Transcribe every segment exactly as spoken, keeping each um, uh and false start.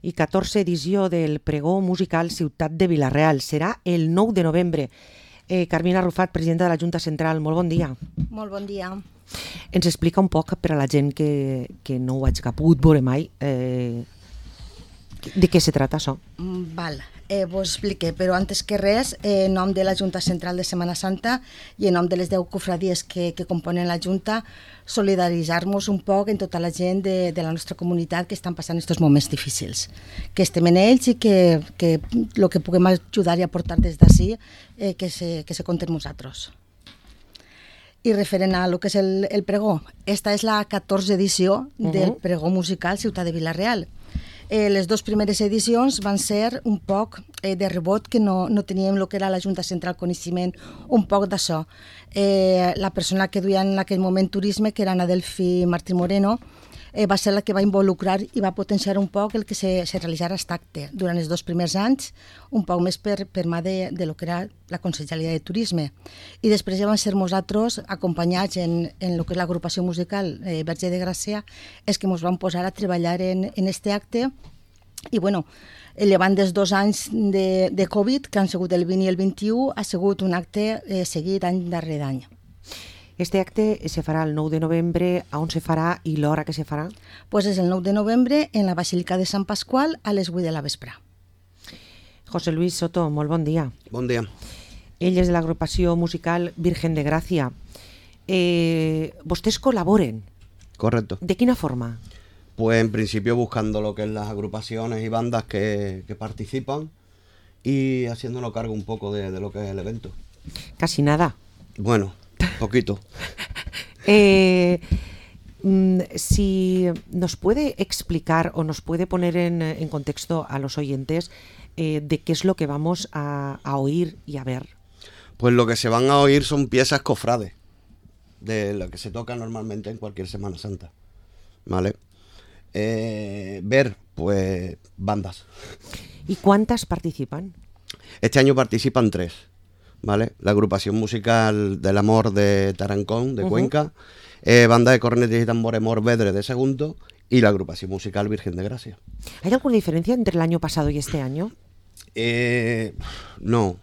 i catorze edició del Pregó Musical Ciutat de Vila-real. Serà el nou de novembre. Eh, Carmina Rufat, presidenta de la Junta Central, molt bon dia. Molt bon dia. Ens explica un poc per a la gent que, que no ho hagi pogut veure mai, eh, de què se trata això? Mm, Val, eh, vos explique, però antes que res, eh, en nom de la Junta Central de Setmana Santa i en nom de les deu cofradies que, que componen la Junta, solidaritzar-nos un poc en tota la gent de, de la nostra comunitat que estan passant aquests moments difícils. Que estem en ells i que que el que puguem ajudar i aportar des d'ací, eh, que, se, que se compte amb nosaltres. I referent a lo que és el, el pregó, esta és la catorze edició uh-huh. del Pregó Musical Ciutat de Vila-real. Eh, les dues primeres edicions van ser un poc eh, de rebot, que no, no teníem el que era la Junta Central coneixement, un poc d'això. Eh, la persona que duia en aquell moment turisme, que era Ana Delfi Martí Moreno, eh, va ser la que va involucrar i va potenciar un poc el que se, se realitzara aquest acte durant els dos primers anys, un poc més per, per mà de, de lo que era la Conselleria de Turisme. I després ja van ser nosaltres, acompanyats en, en lo que és l'agrupació musical eh, Verge de Gràcia, és que ens vam posar a treballar en, en este acte. I bueno, llevant dels dos anys de, de Covid, que han sigut el vint i el vint-i-u, ha sigut un acte eh, seguit any darrere d'any. Este acte se farà el nou de novembre. A on se farà i l'hora que se farà? Pues és el nou de novembre en la Basílica de Sant Pasqual a les vuit de la vespre. José Luis Soto, molt bon dia. Bon dia. Ell és de l'agrupació musical Virgen de Gràcia. Eh, ¿Vostès colaboren? Correcto. ¿De quina forma? Pues en principio buscando lo que es las agrupaciones y bandas que, que participan y haciéndonos cargo un poco de, de lo que es el evento. Casi nada. Bueno, poquito. eh, si nos puede explicar o nos puede poner en, en contexto a los oyentes eh, de qué es lo que vamos a, a oír y a ver. Pues lo que se van a oír son piezas cofrades, de lo que se toca normalmente en cualquier Semana Santa, ¿vale? Eh, ver, pues, bandas. ¿Y cuántas participan? Este año participan tres, ¿vale? La agrupación musical del Amor de Tarancón, de uh-huh. Cuenca, eh, banda de cornetas y tambores Morvedre de Segundo y la agrupación musical Virgen de Gracia. ¿Hay alguna diferencia entre el año pasado y este año? Eh, no,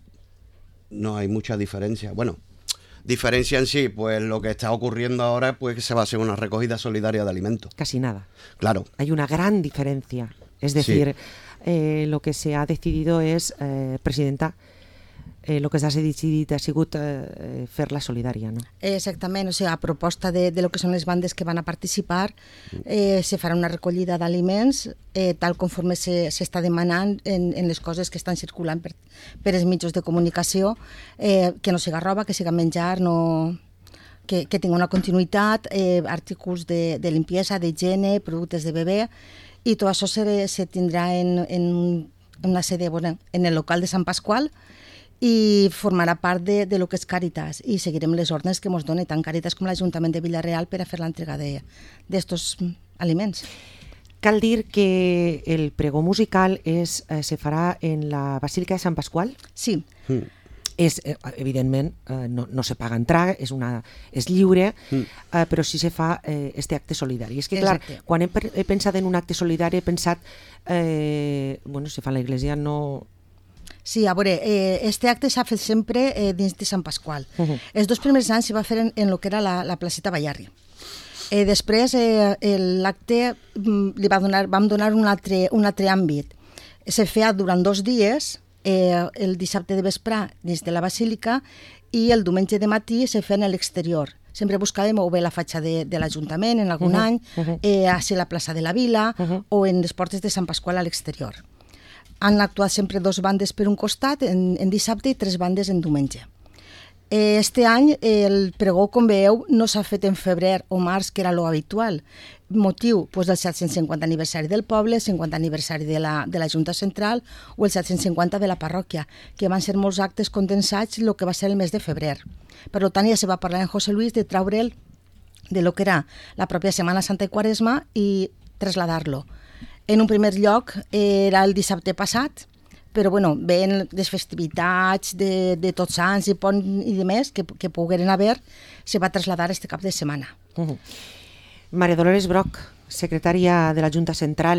no hay mucha diferencia. Bueno, diferencia en sí, pues lo que está ocurriendo ahora, pues que se va a hacer una recogida solidaria de alimentos. Casi nada. Claro. Hay una gran diferencia. Es decir, sí. eh, lo que se ha decidido es, eh, presidenta, eh, lo que s'ha decidit ha sigut eh, fer-la solidària, no? Exactament, o sigui, a proposta de, de lo que són les bandes que van a participar, eh, se farà una recollida d'aliments, eh, tal conforme s'està demanant en, en les coses que estan circulant per, per els mitjans de comunicació, eh, que no siga roba, que siga menjar, no... que, que tingui una continuïtat, eh, articles de, de limpiesa, d'higiene, productes de bebè, i tot això se, se tindrà en, en una sèrie, bueno, en el local de Sant Pasqual, i formarà part de, de lo que és Càritas, i seguirem les ordres que ens dona tant Càritas com l'Ajuntament de Vila-real per a fer l'entrega d'estos aliments. Cal dir que el pregó musical és, eh, se farà en la Basílica de Sant Pasqual? Sí. Mm. És, eh, evidentment, eh, no, no se paga entrar, és, una, és lliure, mm. eh, però sí se fa eh, este acte solidari. És que, clar, Exacte. Quan he, he pensat en un acte solidari, he pensat, eh, bueno, se fa a l'església, no... Sí, a veure, eh, este acte s'ha fet sempre eh, dins de Sant Pasqual. Uh-huh. Els dos primers anys s'hi va fer en, en el que era la, la placeta Ballarri. Eh, després eh, l'acte li va donar, vam donar un altre, un altre àmbit. Se feia durant dos dies, eh, el dissabte de vespre dins de la Basílica i el diumenge de matí se feia a l'exterior. Sempre buscàvem o bé la fatxa de, de l'Ajuntament en algun uh-huh. any, uh-huh. eh, a ser la plaça de la Vila uh-huh. o en les portes de Sant Pasqual a l'exterior. Han actuat sempre dos bandes per un costat en, en dissabte i tres bandes en diumenge. Este any el pregó, com veieu, no s'ha fet en febrer o març, que era lo habitual. Motiu, doncs, el set-cents cinquanta aniversari del poble, cinquanta aniversari de la, de la Junta Central o el set-cents cinquanta de la parròquia, que van ser molts actes condensats el que va ser el mes de febrer. Per tant, ja se va parlar en José Luis de treure'l de lo que era la pròpia Setmana Santa i Quaresma i traslladar-lo. En un primer lloc era el dissabte passat, però bueno, veient les festivitats de, de Tots Sants i Pont i demés que, que pogueren haver, se va traslladar este cap de setmana. Uh-huh. Maria Dolores Broc, secretària de la Junta Central,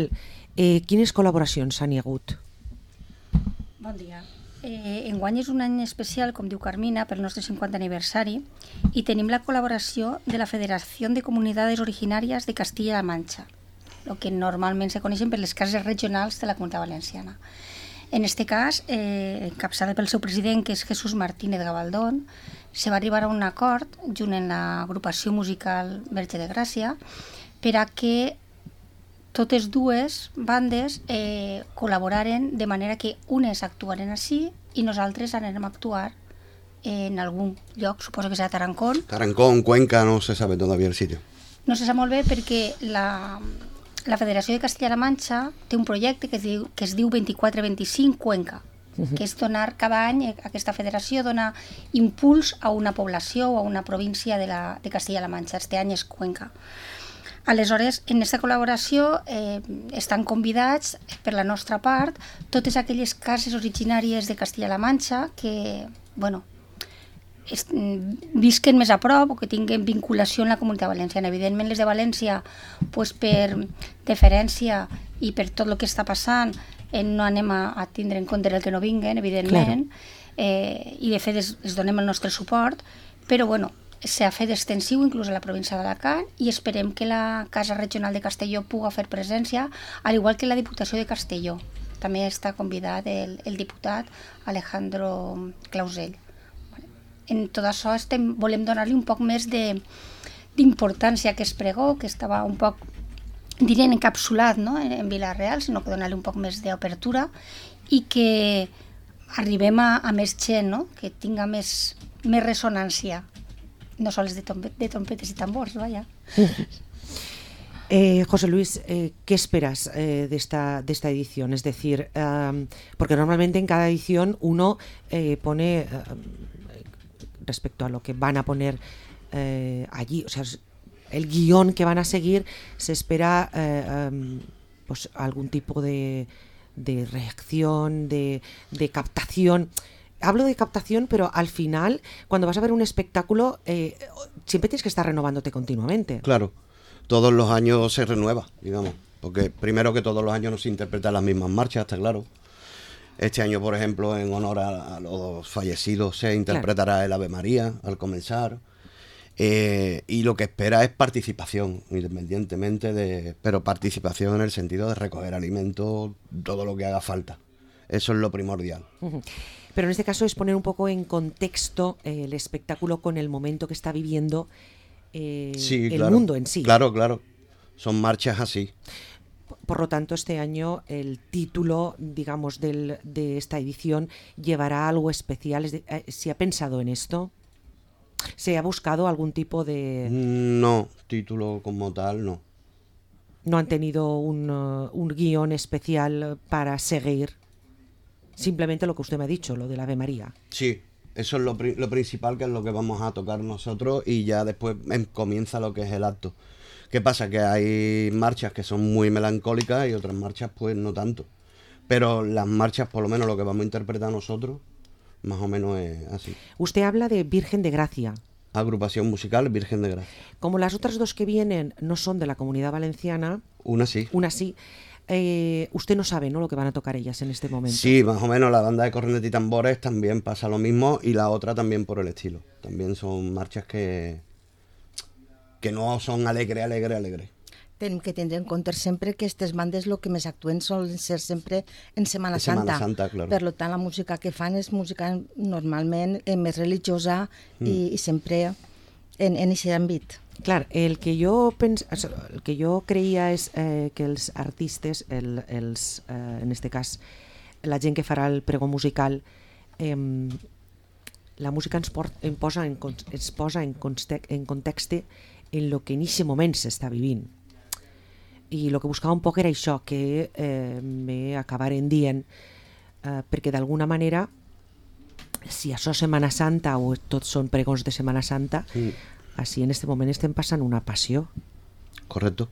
Eh, quines col·laboracions s'han hi hagut? Bon dia. Eh, enguany és un any especial, com diu Carmina, pel nostre cinquanta aniversari, i tenim la col·laboració de la Federació de Comunitats Originàries de Castilla-La Mancha, el que normalment se coneixen per les cases regionals de la Comunitat Valenciana. En aquest cas, eh, encapçada pel seu president, que és Jesús Martínez Gabaldón, se va arribar a un acord, junt amb l'agrupació musical Verge de Gràcia, per a que totes dues bandes eh, col·laboraren de manera que unes actuaren així i nosaltres anem a actuar en algun lloc, suposo que serà Tarancón. Tarancón, Cuenca, no se sabe todavía el sitio. No se sap molt bé perquè la, la Federació de Castilla-La Manxa té un projecte que es diu, que es diu vint-i-quatre vint-i-cinc Cuenca, uh-huh. que és donar cada any, aquesta federació dona impuls a una població o a una província de, la, de Castilla-La Manxa. Este any és Cuenca. Aleshores, en aquesta col·laboració eh, estan convidats per la nostra part totes aquelles cases originàries de Castilla-La Manxa que, bueno, es, visquen més a prop o que tinguin vinculació amb la comunitat valenciana. Evidentment, les de València, pues, per deferència i per tot el que està passant, eh, no anem a, a tindre en compte el que no vinguen, evidentment, claro. eh, i de fet els, els donem el nostre suport, però, bueno, s'ha fet extensiu inclús a la província d'Alacant i esperem que la Casa Regional de Castelló pugui fer presència, al igual que la Diputació de Castelló. També està convidat el, el diputat Alejandro Clausell. En tot això estem, volem donar-li un poc més d'importància a aquest pregó, que estava un poc, direm, encapsulat, no?, en Vila-real, sinó que donar-li un poc més d'obertura i que arribem a, a més gent, no?, que tinga més, més ressonància. No sols de, de trompetes y tambores, vaya. Eh, José Luis, eh, ¿qué esperas eh, de, esta, de esta edición? Es decir, um, porque normalmente en cada edición uno eh, pone, uh, respecto a lo que van a poner eh, allí, o sea, el guión que van a seguir, se espera eh, um, pues algún tipo de, de reacción, de, de captación. Hablo de captación, pero al final, cuando vas a ver un espectáculo, eh, siempre tienes que estar renovándote continuamente. Claro, todos los años se renueva, digamos, porque primero que todos los años no se interpretan las mismas marchas, está claro. Este año, por ejemplo, en honor a, a los fallecidos, se interpretará claro. el Ave María al comenzar. Eh, y lo que espera es participación, independientemente de... Pero participación en el sentido de recoger alimentos, todo lo que haga falta. Eso es lo primordial. Uh-huh. Pero en este caso es poner un poco en contexto eh, el espectáculo con el momento que está viviendo eh, sí, el claro, mundo en sí. Claro, claro. Son marchas así. Por lo tanto, este año el título, digamos, del, de esta edición llevará algo especial. ¿Se ha pensado en esto? ¿Se ha buscado algún tipo de...? No, título como tal, no. ¿No han tenido un, uh, un guión especial para seguir? Simplemente lo que usted me ha dicho, lo del Ave María. Sí, eso es lo, pri- lo principal, que es lo que vamos a tocar nosotros, y ya después em- comienza lo que es el acto. ¿Qué pasa? Que hay marchas que son muy melancólicas y otras marchas pues no tanto. Pero las marchas, por lo menos lo que vamos a interpretar nosotros, más o menos es así. Usted habla de Virgen de Gracia. Agrupación musical Virgen de Gracia. Como las otras dos que vienen no son de la Comunidad Valenciana... Una sí. Una sí. Eh, usted no sabe, ¿no?, lo que van a tocar ellas en este momento. Sí, más o menos la banda de cornetas y tambores también pasa lo mismo, y la otra también por el estilo. También son marchas que que no son alegre, alegre, alegre. Tenim que tindre en compte sempre que aquestes bandes el que més actuen solen ser sempre en Setmana Santa. Santa. Santa, claro. Per tant, la música que fan és música normalment eh, més religiosa mm. i, i sempre en aquest àmbit. Clar, el que jo pens... el que jo creia és eh, que els artistes, el, els, eh, en este cas, la gent que farà el pregó musical, eh, la música ens, port, ens posa en, ens posa en, context, en context en lo que en aquest moment s'està vivint. I el que buscava un poc era això, que eh, me acabaren dient, eh, perquè d'alguna manera, si això és Setmana Santa o tots són pregons de Setmana Santa, sí. Així en este moment estem passant una passió. Correcto.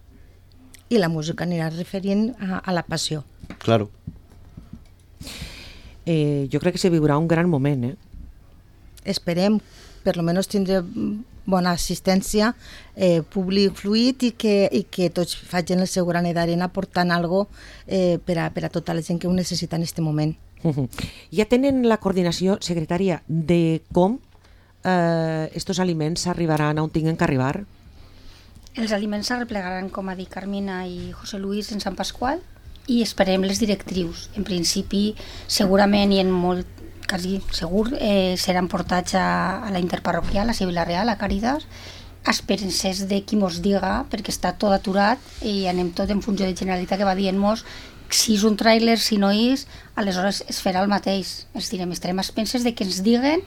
I la música anirà referint a, a la passió. Claro. Eh, jo crec que se viurà un gran moment, eh? Esperem per lo menos tindre bona assistència, eh, públic fluid i que, i que tots facin el seu granet d'arena aportant alguna cosa eh, per, a, per a tota la gent que ho necessita en aquest moment. Uh-huh. Ja tenen la coordinació, secretària, de com eh, estos aliments arribaran on tinguin que arribar? Els aliments s'arreplegaran, com ha dit Carmina i José Luis, en Sant Pasqual, i esperem les directrius. En principi, segurament i en molt, quasi segur, eh, seran portats a, a la interparroquial, a Vila Real, a Càritas, a esperances de qui mos diga, perquè està tot aturat i anem tot en funció de Generalitat que va dient-nos si és un tràiler, si no és, aleshores es farà el mateix. Es direm, estarem a expenses de que ens diguen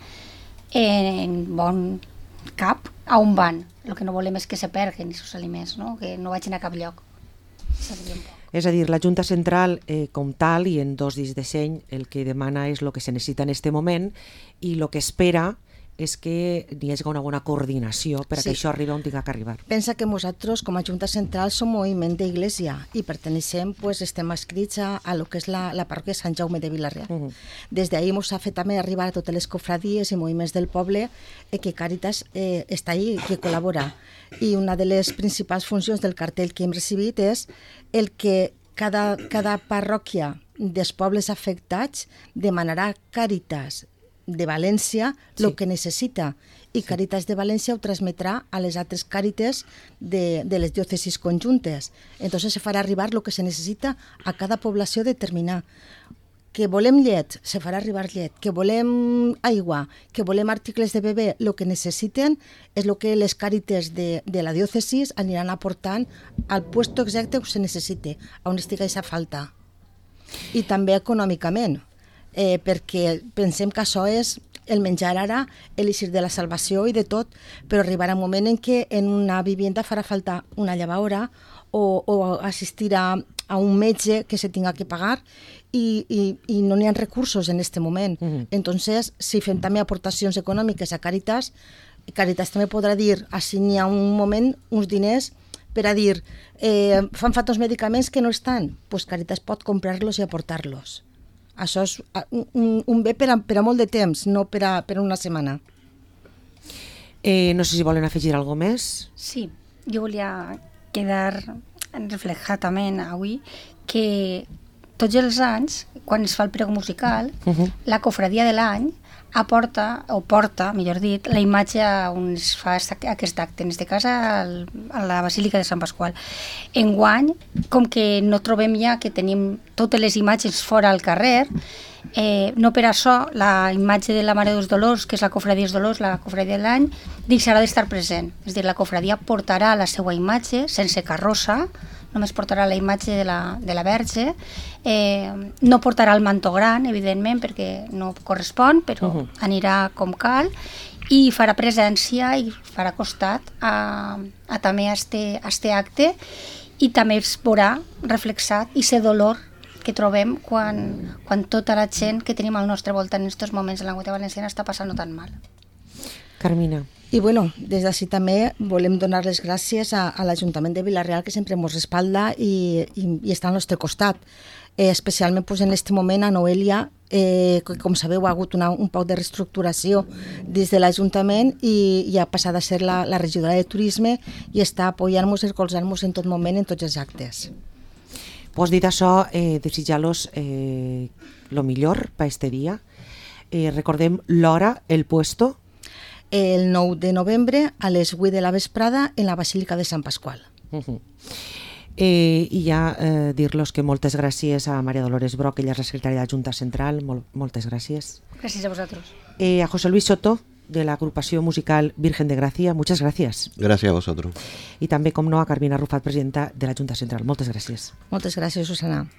en bon cap a on van. El que no volem és que se perguen aquests aliments, no? Que no vagin a cap lloc. És a dir, la Junta Central eh, com tal i en dos dits de seny el que demana és el que se necessita en aquest moment i el que espera és que hi hagi una bona coordinació per sí. a que això arribi on tinga que arribar. Pensa que nosaltres, com a Junta Central, som moviment d'Iglésia i perteneixem, pues, estem escrits a, a lo que és la, la parròquia Sant Jaume de Vila-real. Uh -huh. Des d'ahir ens ha fet també arribar a totes les cofradies i moviments del poble eh, que Càritas eh, està ahí, que col·labora. I una de les principals funcions del cartell que hem recibit és el que cada, cada parròquia dels pobles afectats demanarà Càritas de València el sí. que necessita i sí. Càritas de València ho transmetrà a les altres Càrites de, de les diòcesis conjuntes. Entonces se farà arribar el que se necessita a cada població determinar. Que volem llet, se farà arribar llet. Que volem aigua, que volem articles de bebè, el que necessiten és el que les Càrites de, de la diòcesis aniran aportant al puesto exacte que se necessite, on estigui aquesta falta. I també econòmicament. Eh, perquè pensem que això és el menjar ara, l'eixir de la salvació i de tot, però arribarà un moment en què en una vivienda farà falta una llevadora o, o assistir a, a un metge que se tinga que pagar i, i, i no n'hi ha recursos en aquest moment. Uh-huh. Entonces, si fem també aportacions econòmiques a Càritas, Càritas també podrà dir, així n'hi ha un moment, uns diners per a dir, eh, fan falta uns medicaments que no estan, doncs Càritas pot comprar-los i aportar-los. Això és un, un bé per a, per a molt de temps, no per a, per a una setmana. Eh, no sé si volen afegir alguna cosa més. Sí, jo volia quedar reflejatament avui que tots els anys, quan es fa el prego musical, uh-huh. la cofradia de l'any aporta, o porta, millor dit, la imatge on es fa aquest acte, en aquest cas a la Basílica de Sant Pasqual. Enguany, com que no trobem ja que tenim totes les imatges fora al carrer, eh, no per això la imatge de la Mare dels Dolors, que és la cofradia dels Dolors, la cofradia de l'any, deixarà d'estar present. És a dir, la cofradia portarà la seva imatge, sense carrossa, només portarà la imatge de la, de la Verge, eh, no portarà el manto gran, evidentment, perquè no correspon, però uh-huh. anirà com cal, i farà presència i farà costat a, a també a este, a este acte, i també es veurà reflexat i ser dolor que trobem quan, quan tota la gent que tenim al nostre voltant en aquests moments en la Comunitat Valenciana està passant tan mal. Carmina. I bueno, des d'ací també volem donar les gràcies a, a l'Ajuntament de Vila-real, que sempre ens respalda i, i, i està al nostre costat. Eh, especialment pues, en aquest moment a Noelia, eh, que com sabeu ha hagut una, un poc de reestructuració des de l'Ajuntament i, i ha passat a ser la, la regidora de Turisme i està apoyant-nos i recolzant-nos en tot moment en tots els actes. Pues dit això, eh, desitjar-los eh, lo millor per este dia. Eh, recordem l'hora, el puesto. El nou de novembre a les vuit de la vesprada en la Basílica de Sant Pasqual. Uh-huh. eh, I ja eh, dir-los que moltes gràcies a Maria Dolores Broc, ella és la secretària de la Junta Central, Mol, moltes gràcies. Gràcies a vosaltres. Eh, a José Luis Soto, de la agrupación musical Virgen de Gracia, muchas gracias. Gracias a vosotros. Y también, com no, a Carmina Rufat, presidenta de la Junta Central. Moltes gràcies. Moltes gràcies, Susana.